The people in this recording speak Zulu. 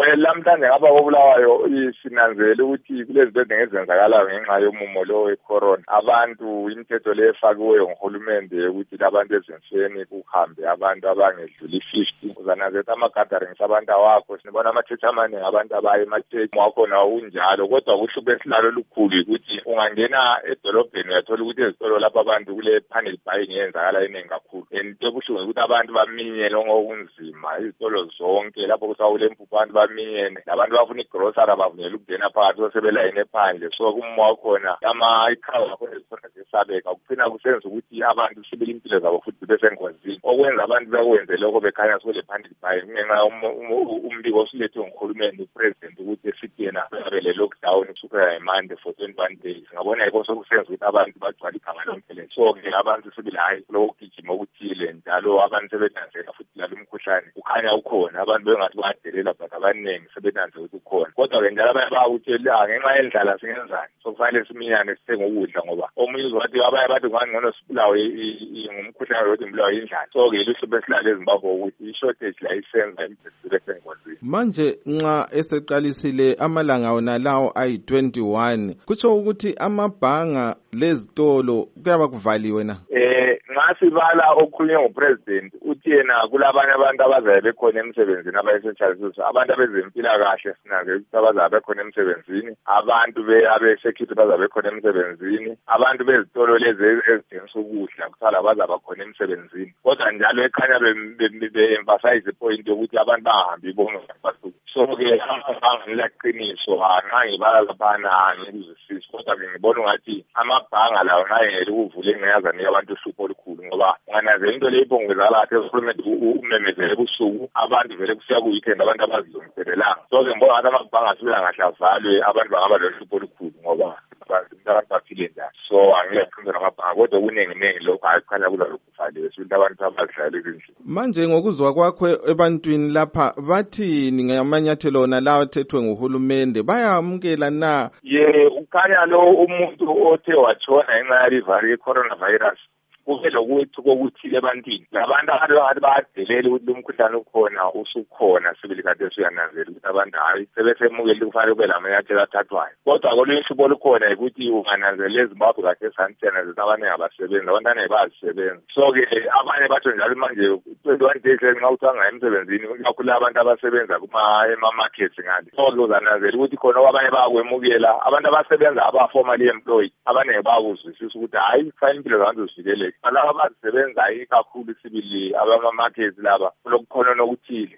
Lamhlanje ngapha koBulawayo sinanzele ukuthi kulezinto ezenzakalayo ngenxa yomumo lo wecorona. Abantu imithetho le efakiweyo nguhulumende ukuthi abantu ezimfeni kuhambe abantu abangedluli 50. Uzananzela ama-gatherings abantu awakho. Sinibona ama-church amaningi abantu abaye ema-church wakhona unjalo. Kodwa kuhlupho esilalo olukhulu ukuthi ungangena edolobheni uyathola ukuthi ezitolo lapha abantu kule panel buying yenzakala eningi kakhulu. And kubuhlungu ukuthi abantu baminyene ngokunzima izitolo zonke lapho kusawule impuphu abantu baminyene. Nabantu bafuna igrocery bavunyelwe ukungena phakathi sebelayine ephandle. So kuma wakhona ikhawa khona ezifana zesabeka kuphina kusenza ukuthi abantu sibele impilo zabo futhi besengozini. Okwenza abantu bekwenze lokho bekhanya sole panel buying ngenxa umbiko osilethwe nguhulumende upresident ukuthi esithi yena abele lockdown kusukela ngeMonday for 21 days. Ngabona yiko sokusenza ukuthi abantu bagcwala igama lonke. So ke abantu sibile hayi lokugijima okuthile njalo abantu sebenanzela futhi lalo umkhuhlane ukhanya ukhona. Abantu bengathi bayadelela but abaningi sebenanzela ukuthi ukhona. Kodwa ke njalo bayabawutshela ngenxa yendlala singenzani. So kufanele siminyane sithenga ukudla ngoba omunye uzothi abanye bathi ngcono sibulawe ngumkhuhlane wethu mbulawe indlala. So ke luhlupho esilale eZimbabwe ukuthi i-shortage la isenza impilo besengozini. Manje nxa eseqalisile amalanga wona lawo ayi-21 kutsho ukuthi amabhanga lezitolo kuyaba kuvaliwe na? Ngasibala okhulunywe ngupresident uthi yena kulabanye abantu abazabe bekhona emsebenzini abayesentshalisisa abantu abezempilakahle sinanze ukuthi abazabe bekhona emsebenzini abantu abe-security bazabe bekhona emsebenzini abantu bezitolo lezi ezithengisa ukudla kusala bazabe khona emsebenzini. Kodwa njalo ekhanya be-emphasize ipoint yokuthi abantu bangahambi bonke basuku. So-ke amabhanga ngilaqiniso nxa ngibala laphana ngikuzwisisi kodwa ngibona ungathi amabhanga lawo nxa engele ukuvula engeyazane abantu uhlupho olukhulu ngoba ungananzela into le ibongezala kathi uhulumende umemezele ebusuku abantu vele kusiya ku-weekend abantu abazilungiselelanga. So-ke ngibona ngathi amabhanga asibela ngahle avalwe abantu bangaba lohlupho olukhulu ngoba abantu baphile njani. So angiyaqiniso namabhanga kodwa kuningi lokhu hayi kukhanya kuzalokhu kuvaliwe sithi abantu abazidlala ezindlini. Manje ngokuzwa kwakho ebantwini lapha bathini ngamanyathelo wona lawa athethwe nguhulumende bayamukela na? Ukhanya lo umuntu othe watshona ngenxa yalivari ye-coronavirus kube lokuthi kokuthile ebantwini labantu abantu bayadelela ukuthi lumkhuhlane ukhona usukhona sibili kade uyananzela ukuthi abantu hayi sebesemukela kufanele kube lamanyathelo athathwayo. Kodwa kolunye uhlobo olukhona ukuthi ungananzela eZimbabwe kade sanitshena abaningi abasebenzi abantwana bayazisebenza. So-ke abanye batsho njalo manje 21 days nxa uthi angaya emsebenzini kakhulu abantu abasebenza ema-markets ngale. So-ke uzananzela ukuthi khona abanye bayakwemukela abantu abasebenza aba-formally employed abaningi bayakuzwisisa ukuthi hayi kufanele impilo zabantu zivikeleke. Laba abazisebenzayo kakhulu sibili abama-markets laba kulokukhona okuthile